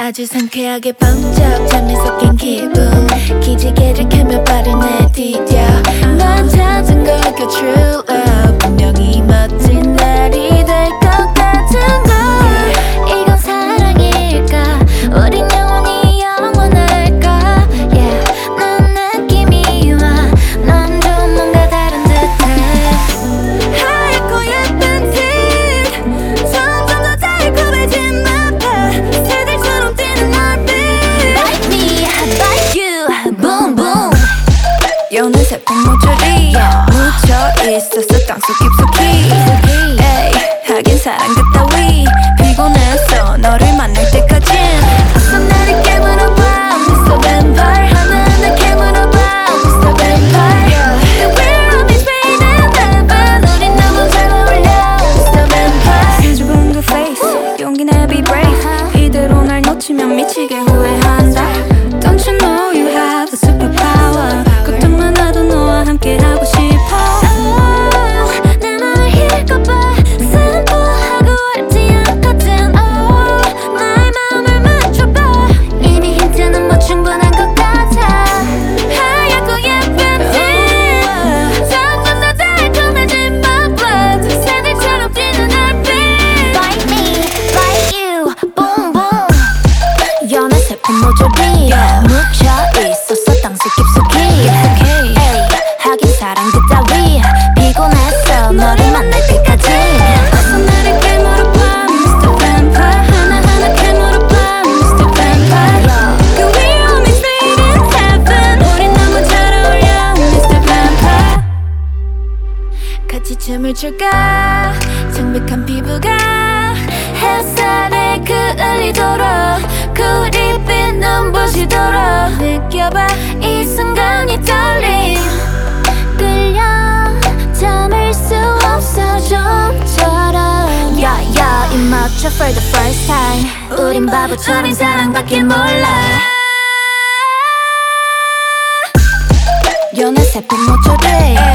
아주 상쾌하게 번쩍 잠에 섞인 기분 기지개를 켜며 발을 내디뎌 넌 찾은 걸까 true love 분명히 멋진 날이 될 것 같은 걸 이건 사랑일까 우린 영원히 영원할까 yeah 넌 느낌이 와 넌 좀 뭔가 다른 듯해 하얗고 예쁜 티 점점 더 달콤해진 맛봐 새들처럼 뛰는 얼빛 Bite me, bite you, boom boom 여는 새콤 모조리 묻혀 있었어 땅속 깊숙이 에이 하긴 사랑 그따위 피곤했어 너를 만날 때까진 어서 나를 깨물어봐 Mr. Vampire 하나하나 깨물어봐 Mr. Vampire We're always waiting heaven 우린 너무 잘 어울려 Mr. Vampire 수줍은 그 face 용기 내 be brave 이대로 날 놓치면 미치게 후회한다 Don't you know you have the superpower 걱정 많아도 너와 함께 하고 싶어 내 맘을 읽어봐 simple 알지 않거든 나의 마음을 맞춰봐 이미 힌트는 뭐 충분한 것 같아 하얗고 예쁜 티 점점 더 달콤해진 my blood 새들처럼 뛰는 얼빛 Bite me, bite you, boom boom 연한 새콤 모조리 묻혀 있었어 땅속 깊숙이 에이 하긴 사랑 그따위 피곤했어 너를 만날 때까지 어서 나를 깨물어봐 Mr. Vampire 하나하나 깨물어봐 Mr. Vampire We're always waiting heaven 우린 너무 잘 어울려 Mr. Vampire 같이 춤을 출까 창백한 피부가 햇살에 그을리도록 구릿빛 눈부시도록 느껴봐 이 순간이 떨림 끌려 참을 수 없어 좀처럼 야야 입 맞춰 for the first time 우린 바보처럼 사랑밖에 몰라 연애 새콤 모조리